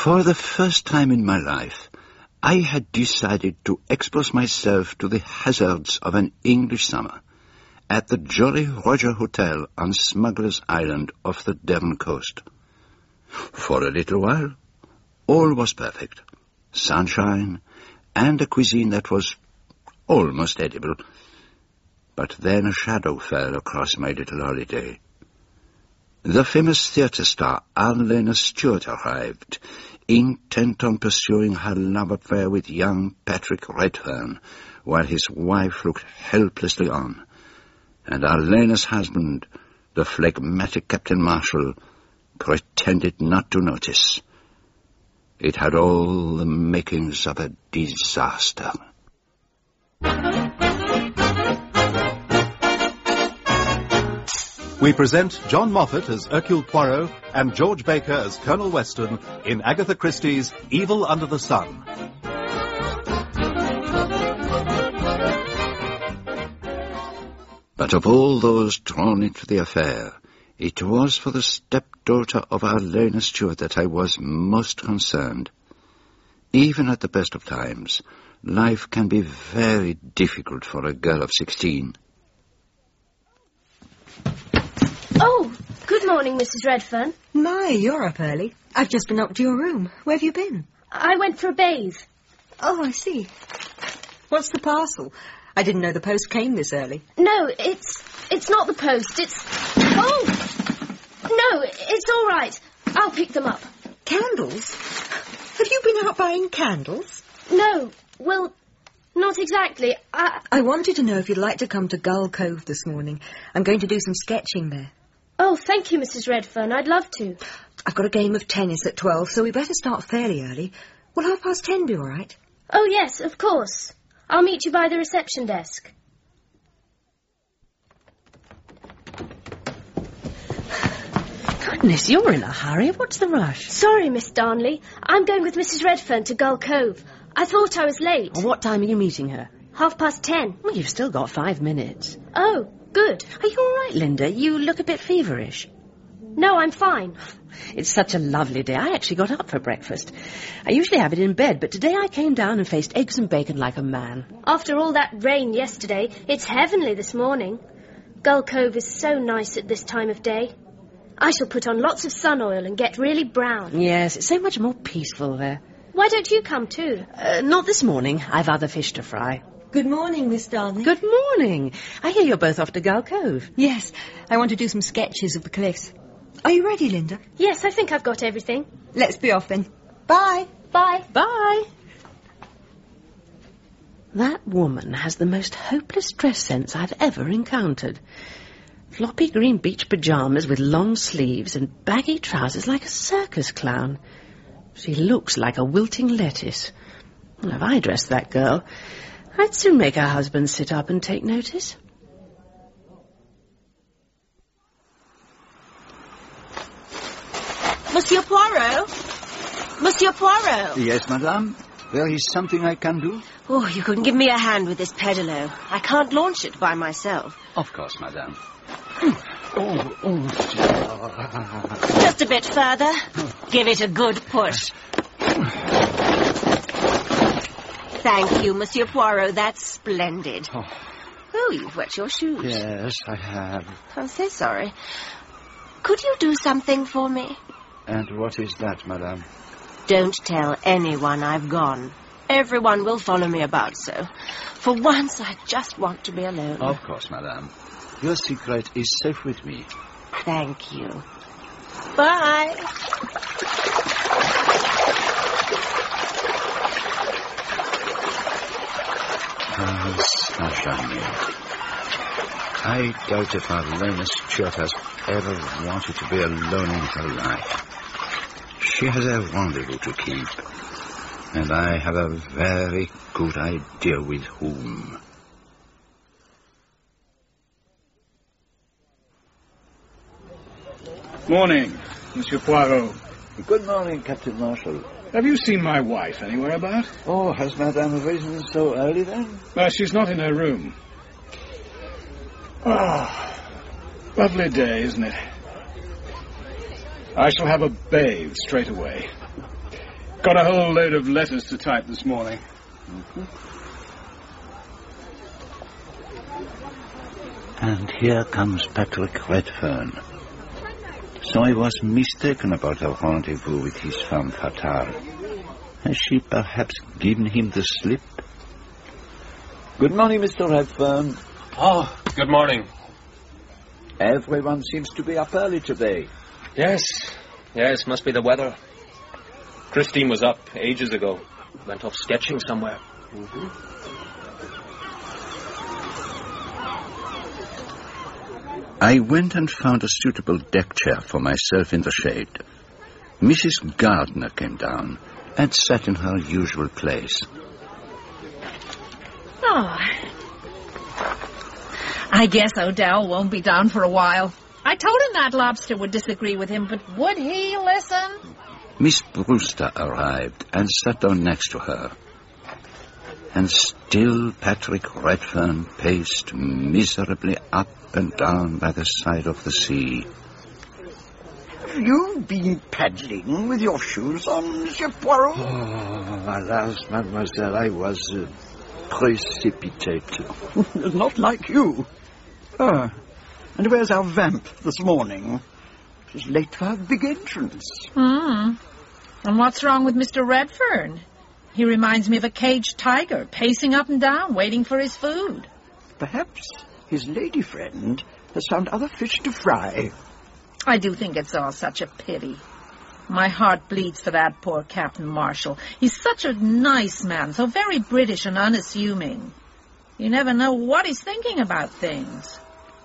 For the first time in my life, I had decided to expose myself to the hazards of an English summer at the Jolly Roger Hotel on Smuggler's Island off the Devon coast. For a little while, all was perfect. Sunshine and a cuisine that was almost edible. But then a shadow fell across my little holiday. The famous theatre star Arlena Stewart arrived, intent on pursuing her love affair with young Patrick Redfern, while his wife looked helplessly on. And Arlena's husband, the phlegmatic Captain Marshall, pretended not to notice. It had all the makings of a disaster. We present John Moffat as Hercule Poirot and George Baker as Colonel Weston in Agatha Christie's Evil Under the Sun. But of all those drawn into the affair, it was for the stepdaughter of Arlena Stewart that I was most concerned. Even at the best of times, life can be very difficult for a girl of 16. Oh, good morning, Mrs. Redfern. My, you're up early. I've just been up to your room. Where have you been? I went for a bathe. Oh, I see. What's the parcel? I didn't know the post came this early. No, it's not the post. Oh! No, it's all right. I'll pick them up. Candles? Have you been out buying candles? No, well, not exactly. I wanted to know if you'd like to come to Gull Cove this morning. I'm going to do some sketching there. Oh, thank you, Mrs. Redfern. I'd love to. I've got a game of tennis at 12, so we better start fairly early. Will 10:30 be all right? Oh, yes, of course. I'll meet you by the reception desk. Goodness, you're in a hurry. What's the rush? Sorry, Miss Darnley. I'm going with Mrs. Redfern to Gull Cove. I thought I was late. Well, what time are you meeting her? 10:30. Well, you've still got 5 minutes. Oh, good. Are you all right, Linda? You look a bit feverish. No, I'm fine. It's such a lovely day. I actually got up for breakfast. I usually have it in bed, but today I came down and faced eggs and bacon like a man. After all that rain yesterday, it's heavenly this morning. Gull Cove is so nice at this time of day. I shall put on lots of sun oil and get really brown. Yes, it's so much more peaceful there. Why don't you come too? Not this morning. I've other fish to fry. Good morning, Miss Darnley. Good morning. I hear you're both off to Gull Cove. Yes, I want to do some sketches of the cliffs. Are you ready, Linda? Yes, I think I've got everything. Let's be off then. Bye. Bye. Bye. That woman has the most hopeless dress sense I've ever encountered. Floppy green beach pyjamas with long sleeves and baggy trousers like a circus clown. She looks like a wilting lettuce. Well, if I dressed that girl, I'd soon make her husband sit up and take notice. Monsieur Poirot? Monsieur Poirot? Yes, madame. There is something I can do? Oh, you couldn't give me a hand with this pedalo. I can't launch it by myself. Of course, madame. Just a bit further. Give it a good push. Thank you, Monsieur Poirot. That's splendid. Oh, you've wet your shoes. Yes, I have. I'm so sorry. Could you do something for me? And what is that, madame? Don't tell anyone I've gone. Everyone will follow me about so. For once, I just want to be alone. Of course, madame. Your secret is safe with me. Thank you. Bye. Sunshine. I doubt if Arlena Stewart has ever wanted to be alone in her life. She has a rendezvous to keep, and I have a very good idea with whom. Morning, Monsieur Poirot. Good morning, Captain Marshall. Have you seen my wife anywhere about? Oh, has Madame risen so early then? She's not in her room. Ah, lovely day, isn't it? I shall have a bathe straight away. Got a whole load of letters to type this morning. And here comes Patrick Redfern. So I was mistaken about her rendezvous with his femme fatale. Has she perhaps given him the slip? Good morning, Mr. Redfern. Oh, good morning. Everyone seems to be up early today. Yes, must be the weather. Christine was up ages ago. Went off sketching somewhere. I went and found a suitable deck chair for myself in the shade. Mrs. Gardner came down and sat in her usual place. Oh, I guess Odell won't be down for a while. I told him that Lobster would disagree with him, but would he listen? Miss Brewster arrived and sat down next to her. And still Patrick Redfern paced miserably up and down by the side of the sea. Have you been paddling with your shoes on, Monsieur Poirot? Oh, alas, mademoiselle, I was precipitated. Not like you. And where's our vamp this morning? She's late for her big entrance. And what's wrong with Mr. Redfern? He reminds me of a caged tiger, pacing up and down, waiting for his food. Perhaps his lady friend has found other fish to fry. I do think it's all such a pity. My heart bleeds for that poor Captain Marshall. He's such a nice man, so very British and unassuming. You never know what he's thinking about things.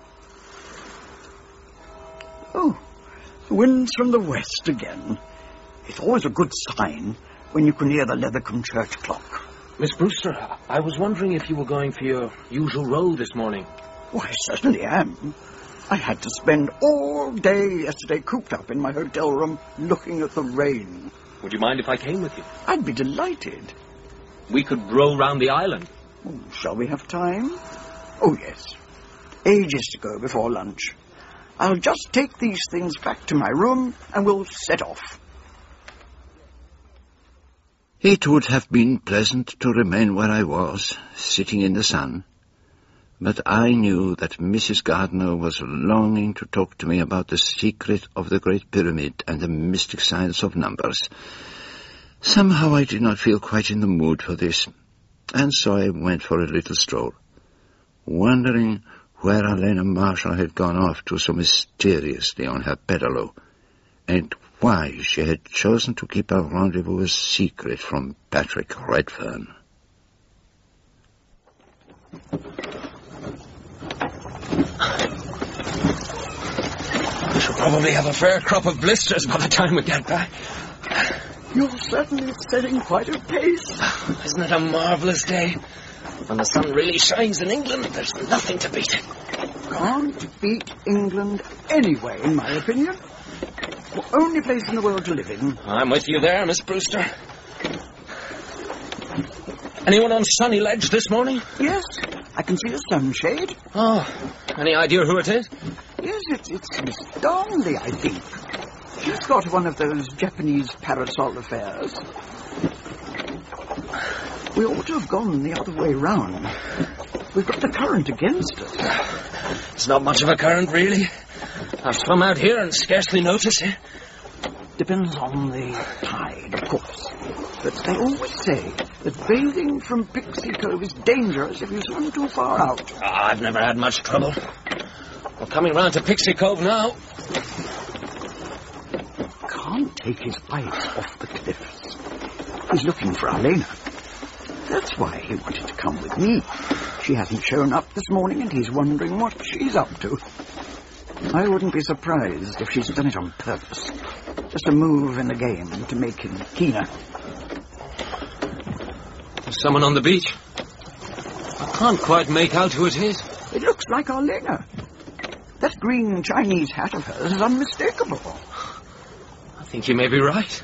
Oh, the wind's from the west again. It's always a good sign when you can hear the Leathercombe church clock. Miss Brewster, I was wondering if you were going for your usual row this morning. Oh, I certainly am. I had to spend all day yesterday cooped up in my hotel room looking at the rain. Would you mind if I came with you? I'd be delighted. We could row round the island. Oh, shall we have time? Oh, yes. Ages to go before lunch. I'll just take these things back to my room and we'll set off. It would have been pleasant to remain where I was, sitting in the sun. But I knew that Mrs. Gardner was longing to talk to me about the secret of the Great Pyramid and the mystic science of numbers. Somehow I did not feel quite in the mood for this, and so I went for a little stroll, wondering where Elena Marshall had gone off to so mysteriously on her pedalo, and why she had chosen to keep her rendezvous a secret from Patrick Redfern. We shall probably have a fair crop of blisters by the time we get back. You're certainly setting quite a pace. Isn't it a marvellous day? When the sun really shines in England, there's nothing to beat it. Can't beat England anyway, in my opinion. The only place in the world to live in. I'm with you there, Miss Brewster. Anyone on Sunny Ledge this morning? Yes, I can see a sunshade. Oh, any idea who it is? Yes, it's Miss Darnley, I think. She's got one of those Japanese parasol affairs. We ought to have gone the other way round. We've got the current against us. It's not much of a current, really. I've swum out here and scarcely noticed it. Depends on the tide, of course. But they always say that bathing from Pixie Cove is dangerous if you swim too far out. I've never had much trouble. We're coming round to Pixie Cove now. Can't take his eyes off the cliffs. He's looking for Elena. That's why he wanted to come with me. She hasn't shown up this morning and he's wondering what she's up to. I wouldn't be surprised if she's done it on purpose. Just a move in the game to make him keener. There's someone on the beach. I can't quite make out who it is. It looks like Elena. That green Chinese hat of hers is unmistakable. I think you may be right.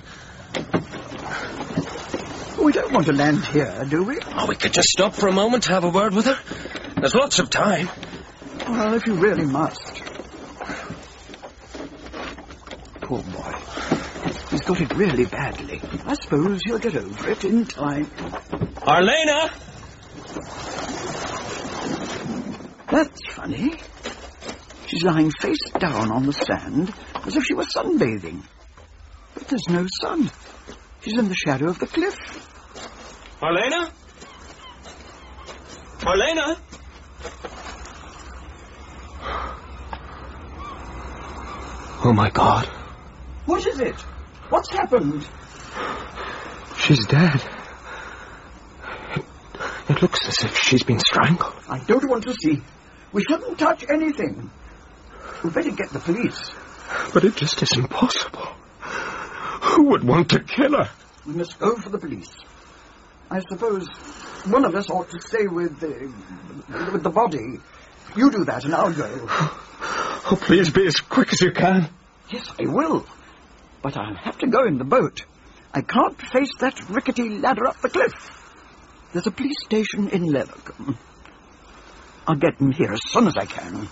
We don't want to land here, do we? Oh, we could just stop for a moment to have a word with her. There's lots of time. Well, if you really must. Poor boy. He's got it really badly. I suppose he'll get over it in time. Arlena! That's funny. She's lying face down on the sand as if she was sunbathing. But there's no sun. She's in the shadow of the cliff. Arlena? Arlena? Oh, my God. What is it? What's happened? She's dead. It looks as if she's been strangled. I don't want to see. We shouldn't touch anything. We'd better get the police. But it just isn't possible. Who would want to kill her? We must go for the police. I suppose one of us ought to stay with the body. You do that and I'll go. Oh, please be as quick as you can. Yes, I will. But I'll have to go in the boat. I can't face that rickety ladder up the cliff. There's a police station in Leathercombe. I'll get them here as soon as I can.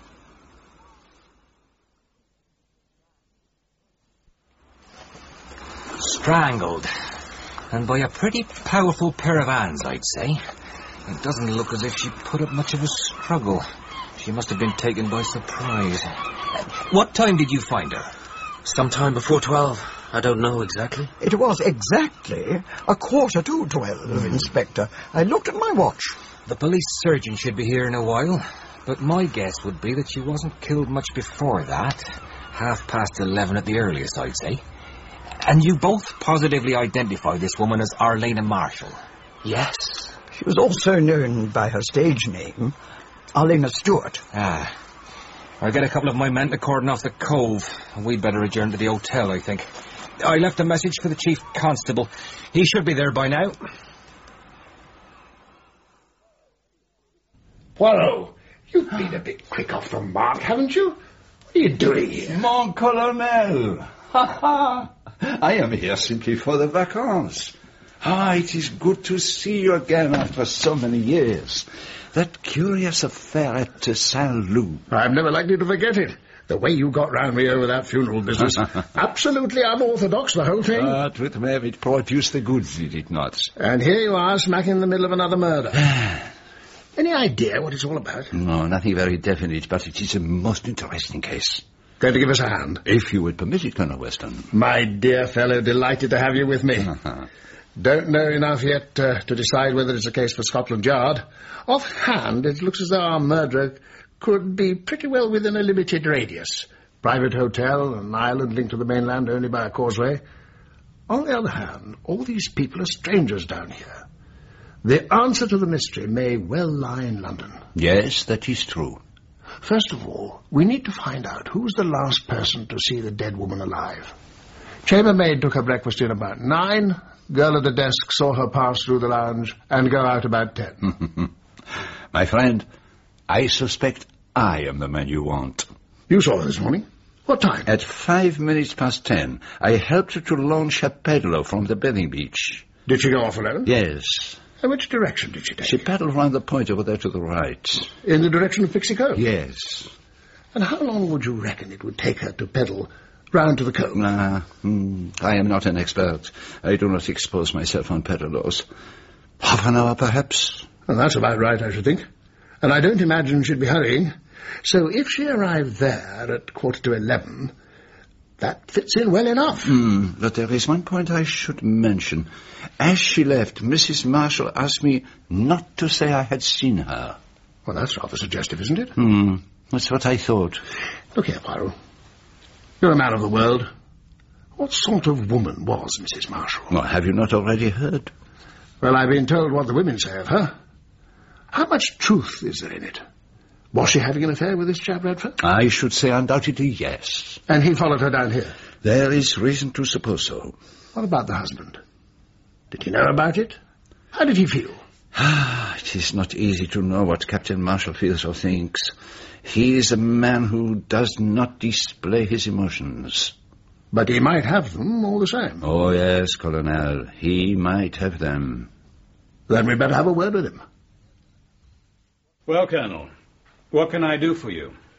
Strangled. And by a pretty powerful pair of hands, I'd say. It doesn't look as if she put up much of a struggle. She must have been taken by surprise. What time did you find her? Sometime before 12. I don't know exactly. It was exactly 11:45, Inspector. I looked at my watch. The police surgeon should be here in a while, but my guess would be that she wasn't killed much before that. 11:30 at the earliest, I'd say. And you both positively identify this woman as Arlena Marshall? Yes. She was also known by her stage name, Arlena Stewart. Ah. I'll get a couple of my men to cordon off the cove. We'd better adjourn to the hotel, I think. I left a message for the chief constable. He should be there by now. Poirot, you've been a bit quick off the mark, haven't you? What are you doing here? Mon colonel! Ha ha! I am here simply for the vacances. Ah, it is good to see you again after so many years. That curious affair at Saint-Loup. I'm never likely to forget it. The way you got round me over that funeral business. Absolutely unorthodox, the whole thing. But with me, it produced the goods, did it not? And here you are, smack in the middle of another murder. Any idea what it's all about? No, nothing very definite, but it is a most interesting case. Going to give us a hand? If you would permit it, Colonel Weston. My dear fellow, delighted to have you with me. Don't know enough yet to decide whether it's a case for Scotland Yard. Offhand, it looks as though our murderer could be pretty well within a limited radius. Private hotel, an island linked to the mainland only by a causeway. On the other hand, all these people are strangers down here. The answer to the mystery may well lie in London. Yes, that is true. First of all, we need to find out who was the last person to see the dead woman alive. Chambermaid took her breakfast in about 9. Girl at the desk saw her pass through the lounge and go out about 10. My friend, I suspect I am the man you want. You saw her this morning? What time? At 10:05. I helped her to launch her paddler from the bathing beach. Did she go off alone? Yes. And which direction did she take? She paddled round the point over there to the right. In the direction of Pixie Cove? Yes. And how long would you reckon it would take her to paddle round to the cove? I am not an expert. I do not expose myself on paddlers. Half an hour, perhaps? Well, that's about right, I should think. And I don't imagine she'd be hurrying. So if she arrived there at 11:15, that fits in well enough. But there is one point I should mention. As she left, Mrs. Marshall asked me not to say I had seen her. Well, that's rather suggestive, isn't it? That's what I thought. Look here, Poirot. You're a man of the world. What sort of woman was Mrs. Marshall? Well, have you not already heard? Well, I've been told what the women say of her. How much truth is there in it? Was she having an affair with this chap Redford? I should say undoubtedly yes. And he followed her down here? There is reason to suppose so. What about the husband? Did he know about it? How did he feel? It is not easy to know what Captain Marshall feels or thinks. He is a man who does not display his emotions. But he might have them all the same. Oh, yes, Colonel. He might have them. Then we'd better have a word with him. Well, Colonel, what can I do for you?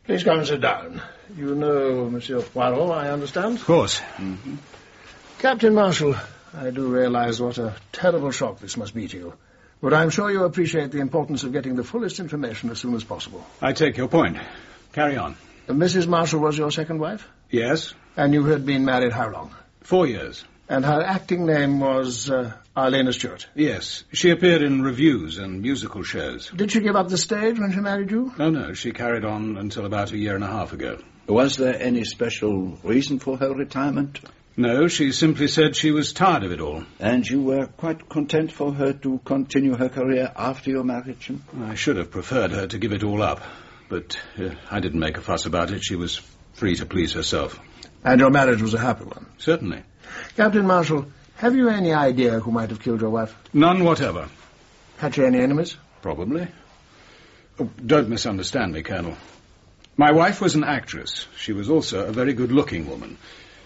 Please come and sit down. You know Monsieur Poirot, I understand? Of course. Mm-hmm. Captain Marshall, I do realize what a terrible shock this must be to you. But I'm sure you appreciate the importance of getting the fullest information as soon as possible. I take your point. Carry on. Mrs. Marshall was your second wife? Yes. And you had been married how long? 4 years. And her acting name was Arlena Stewart? Yes. She appeared in revues and musical shows. Did she give up the stage when she married you? No. She carried on until about 1.5 years ago. Was there any special reason for her retirement? No, she simply said she was tired of it all. And you were quite content for her to continue her career after your marriage? I should have preferred her to give it all up, but I didn't make a fuss about it. She was free to please herself. And your marriage was a happy one? Certainly. Captain Marshall, have you any idea who might have killed your wife? None whatever. Had she any enemies? Probably. Oh, don't misunderstand me, Colonel. My wife was an actress. She was also a very good-looking woman.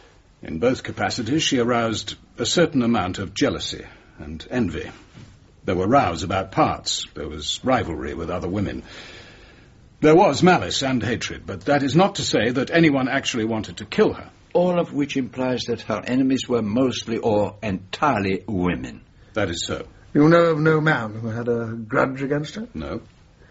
In both capacities, she aroused a certain amount of jealousy and envy. There were rows about parts. There was rivalry with other women. There was malice and hatred, but that is not to say that anyone actually wanted to kill her. All of which implies that her enemies were mostly or entirely women. That is so. You know of no man who had a grudge against her? No.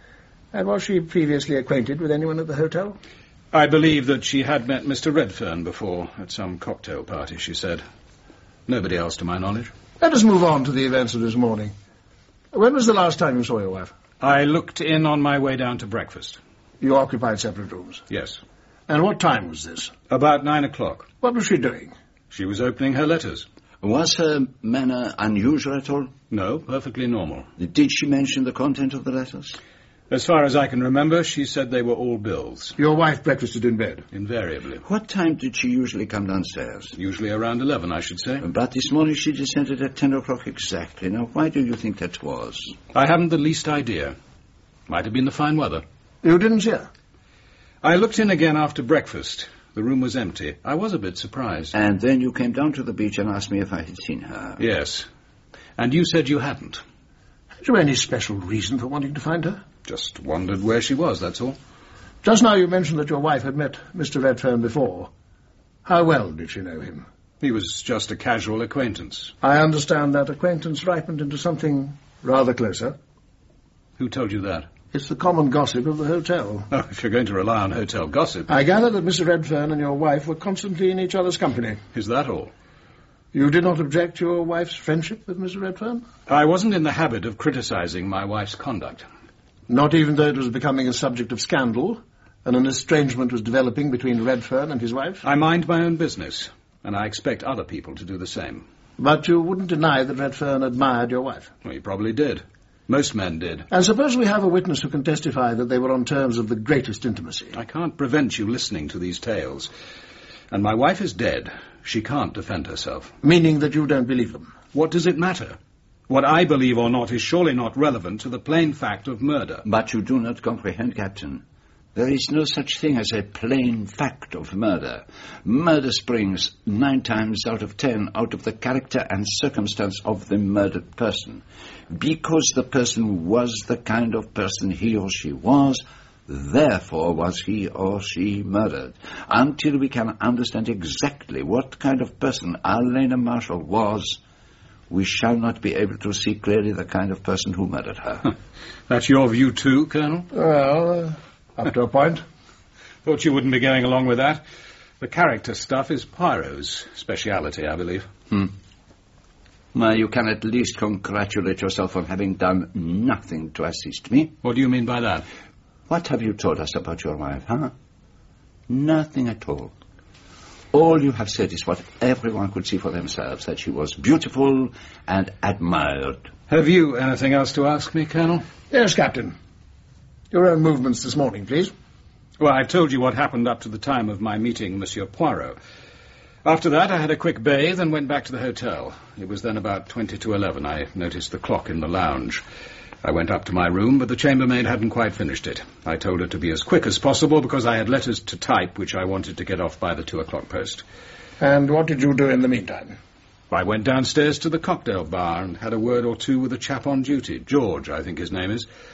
And was she previously acquainted with anyone at the hotel? I believe that she had met Mr. Redfern before, at some cocktail party, she said. Nobody else to my knowledge. Let us move on to the events of this morning. When was the last time you saw your wife? I looked in on my way down to breakfast. You occupied separate rooms? Yes. And what time was this? About 9 o'clock. What was she doing? She was opening her letters. Was her manner unusual at all? No, perfectly normal. Did she mention the content of the letters? As far as I can remember, she said they were all bills. Your wife breakfasted in bed? Invariably. What time did she usually come downstairs? Usually around 11, I should say. But this morning she descended at 10 o'clock exactly. Now, why do you think that was? I haven't the least idea. Might have been the fine weather. You didn't see her? I looked in again after breakfast. The room was empty. I was a bit surprised. And then you came down to the beach and asked me if I had seen her? Yes. And you said you hadn't. Had you any special reason for wanting to find her? Just wondered where she was, that's all. Just now you mentioned that your wife had met Mr. Redfern before. How well did she know him? He was just a casual acquaintance. I understand that acquaintance ripened into something rather closer. Who told you that? It's the common gossip of the hotel. Oh, if you're going to rely on hotel gossip... I gather that Mr. Redfern and your wife were constantly in each other's company. Is that all? You did not object to your wife's friendship with Mr. Redfern? I wasn't in the habit of criticizing my wife's conduct. Not even though it was becoming a subject of scandal, and an estrangement was developing between Redfern and his wife? I mind my own business, and I expect other people to do the same. But you wouldn't deny that Redfern admired your wife? Well, he probably did. Most men did. And suppose we have a witness who can testify that they were on terms of the greatest intimacy. I can't prevent you listening to these tales. And my wife is dead. She can't defend herself. Meaning that you don't believe them? What does it matter? What I believe or not is surely not relevant to the plain fact of murder. But you do not comprehend, Captain. There is no such thing as a plain fact of murder. Murder springs 9 times out of 10 out of the character and circumstance of the murdered person. Because the person was the kind of person he or she was, therefore was he or she murdered. Until we can understand exactly what kind of person Arlena Marshall was, we shall not be able to see clearly the kind of person who murdered her. That's your view too, Colonel? Well, up to a point. Thought you wouldn't be going along with that. The character stuff is Poirot's speciality, I believe. Well, you can at least congratulate yourself on having done nothing to assist me. What do you mean by that? What have you told us about your wife, huh? Nothing at all. All you have said is what everyone could see for themselves, that she was beautiful and admired. Have you anything else to ask me, Colonel? Yes, Captain. Your own movements this morning, please. Well, I told you what happened up to the time of my meeting Monsieur Poirot. After that, I had a quick bathe and went back to the hotel. It was then about 20 to 11. I noticed the clock in the lounge. I went up to my room, but the chambermaid hadn't quite finished it. I told her to be as quick as possible because I had letters to type which I wanted to get off by the 2 o'clock post. And what did you do in the meantime? I went downstairs to the cocktail bar and had a word or two with a chap on duty. George, I think his name is.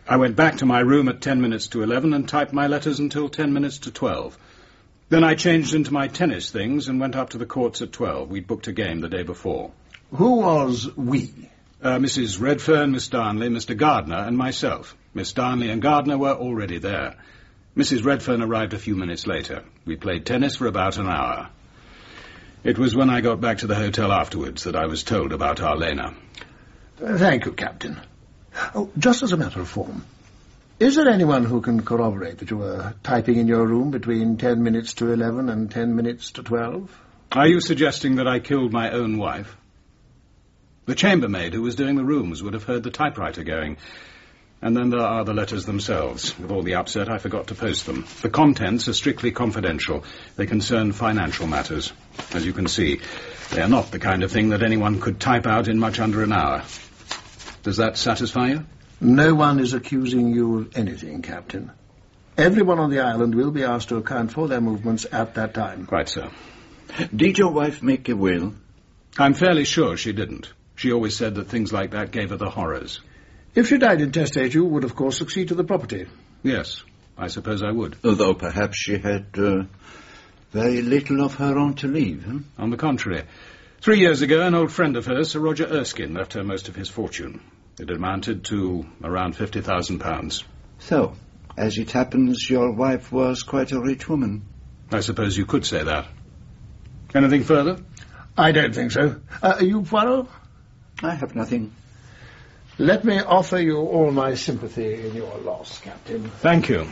I went back to my room at 10 minutes to 11 and typed my letters until 10 minutes to 12. Then I changed into my tennis things and went up to the courts at 12. We'd booked a game the day before. Who was we? Mrs. Redfern, Miss Darnley, Mr. Gardner, and myself. Miss Darnley and Gardner were already there. Mrs. Redfern arrived a few minutes later. We played tennis for about an hour. It was when I got back to the hotel afterwards that I was told about Arlena. Thank you, Captain. Oh, just as a matter of form, is there anyone who can corroborate that you were typing in your room between 10 minutes to 11 and 10 minutes to 12? Are you suggesting that I killed my own wife? The chambermaid who was doing the rooms would have heard the typewriter going. And then there are the letters themselves. With all the upset, I forgot to post them. The contents are strictly confidential. They concern financial matters. As you can see, they are not the kind of thing that anyone could type out in much under an hour. Does that satisfy you? No one is accusing you of anything, Captain. Everyone on the island will be asked to account for their movements at that time. Quite so. Did your wife make a will? I'm fairly sure she didn't. She always said that things like that gave her the horrors. If she died intestate, you would, of course, succeed to the property. Yes, I suppose I would. Although perhaps she had very little of her own to leave. On the contrary. 3 years ago, an old friend of hers, Sir Roger Erskine, left her most of his fortune. It amounted to around £50,000. So, as it happens, your wife was quite a rich woman. I suppose you could say that. Anything further? I don't think so. You, Poirot? I have nothing. Let me offer you all my sympathy in your loss, Captain. Thank you.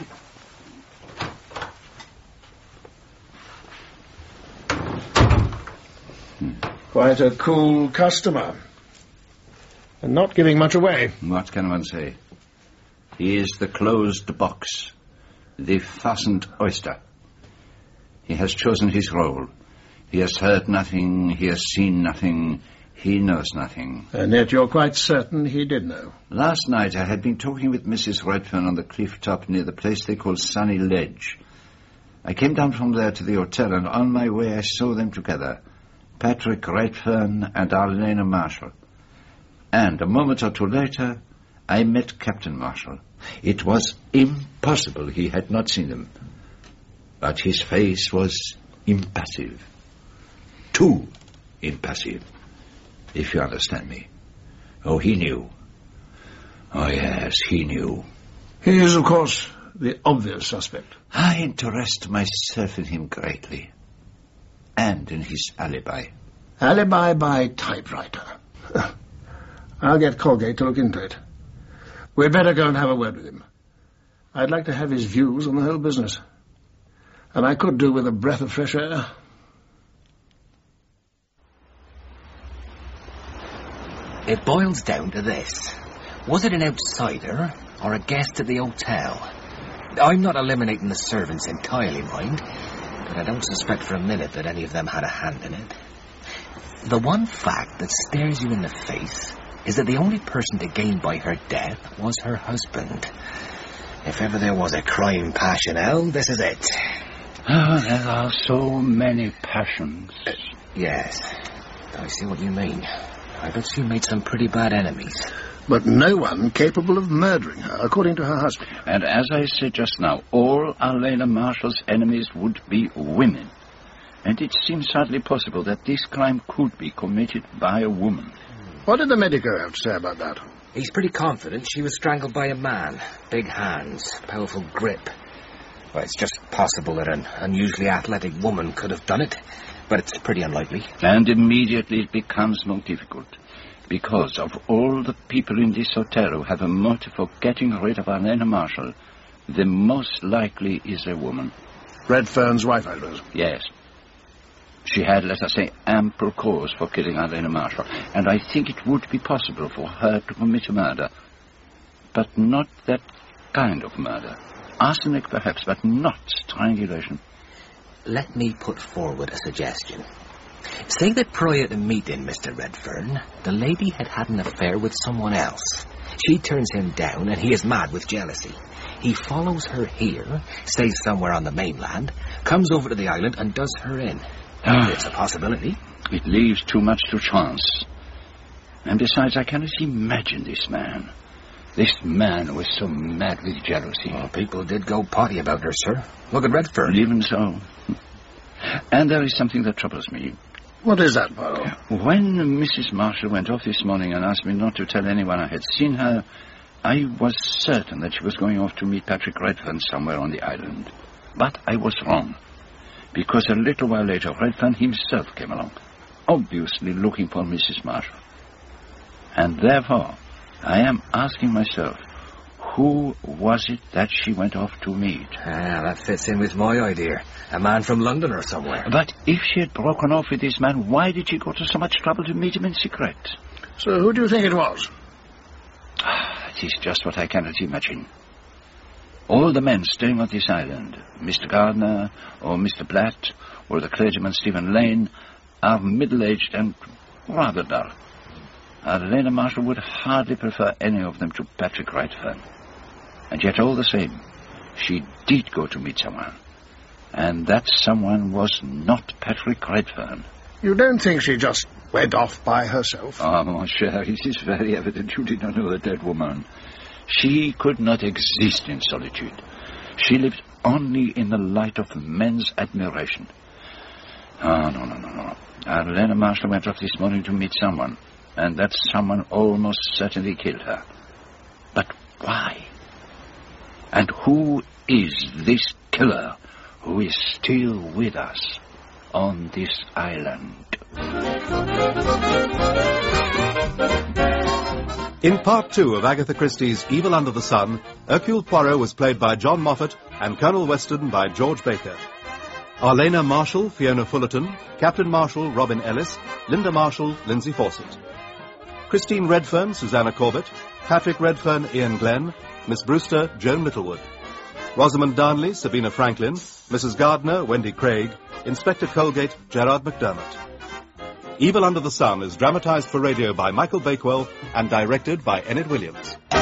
Quite a cool customer. And not giving much away. What can one say? He is the closed box, the fastened oyster. He has chosen his role. He has heard nothing, he has seen nothing, he knows nothing. And yet you're quite certain he did know. Last night I had been talking with Mrs. Redfern on the cliff top near the place they call Sunny Ledge. I came down from there to the hotel, and on my way I saw them together, Patrick Redfern and Arlena Marshall. And a moment or two later, I met Captain Marshall. It was impossible he had not seen them. But his face was impassive. Too impassive, if you understand me. Oh, he knew. Oh, yes, he knew. He is, of course, the obvious suspect. I interest myself in him greatly. And in his alibi. Alibi by typewriter. I'll get Colgate to look into it. We'd better go and have a word with him. I'd like to have his views on the whole business. And I could do with a breath of fresh air. It boils down to this. Was it an outsider or a guest at the hotel? I'm not eliminating the servants entirely, mind, but I don't suspect for a minute that any of them had a hand in it. The one fact that stares you in the face is that the only person to gain by her death was her husband. If ever there was a crime passionel, this is it. Oh, there are so many passions. Yes, I see what you mean. I bet she made some pretty bad enemies. But no one capable of murdering her, according to her husband. And as I said just now, all Arlena Marshall's enemies would be women. And it seems hardly possible that this crime could be committed by a woman. What did the medico have to say about that? He's pretty confident she was strangled by a man. Big hands, powerful grip. Well, it's just possible that an unusually athletic woman could have done it, but it's pretty unlikely. And immediately it becomes more difficult, because of all the people in this hotel who have a motive for getting rid of Arlena Marshall, the most likely is a woman. Redfern's wife, I suppose. Yes. She had, let us say, ample cause for killing Arlena Marshall, and I think it would be possible for her to commit a murder. But not that kind of murder. Arsenic, perhaps, but not strangulation. Let me put forward a suggestion. Say that prior to meeting Mr. Redfern, the lady had had an affair with someone else. She turns him down, and he is mad with jealousy. He follows her here, stays somewhere on the mainland, comes over to the island, and does her in. It's a possibility. It leaves too much to chance. And besides, I cannot imagine this man. This man was so mad with jealousy. Well, people did go potty about her, sir. Look at Redfern. Even so. And there is something that troubles me. What is that, Poirot? When Mrs. Marshall went off this morning and asked me not to tell anyone I had seen her, I was certain that she was going off to meet Patrick Redfern somewhere on the island. But I was wrong, because a little while later Redfern himself came along, obviously looking for Mrs. Marshall. And therefore, I am asking myself, who was it that she went off to meet? That fits in with my idea. A man from London or somewhere. But if she had broken off with this man, why did she go to so much trouble to meet him in secret? So who do you think it was? It is just what I cannot imagine. All the men staying on this island, Mr. Gardner, or Mr. Blatt, or the clergyman Stephen Lane, are middle-aged and rather dull. Lena Marshall would hardly prefer any of them to Patrick Redfern. And yet all the same, she did go to meet someone. And that someone was not Patrick Redfern. You don't think she just went off by herself? Ah, mon cher, it is very evident you did not know the dead woman. She could not exist in solitude. She lived only in the light of men's admiration. Oh, no. Lena Marshall went off this morning to meet someone, and that someone almost certainly killed her. But why? And who is this killer who is still with us on this island? In Part 2 of Agatha Christie's Evil Under the Sun, Hercule Poirot was played by John Moffat and Colonel Weston by George Baker. Arlena Marshall, Fiona Fullerton, Captain Marshall, Robin Ellis, Linda Marshall, Lindsay Fawcett. Christine Redfern, Susanna Corbett, Patrick Redfern, Ian Glenn, Miss Brewster, Joan Littlewood. Rosamond Darnley, Sabina Franklin, Mrs. Gardner, Wendy Craig, Inspector Colgate, Gerard McDermott. Evil Under the Sun is dramatized for radio by Michael Bakewell and directed by Enid Williams.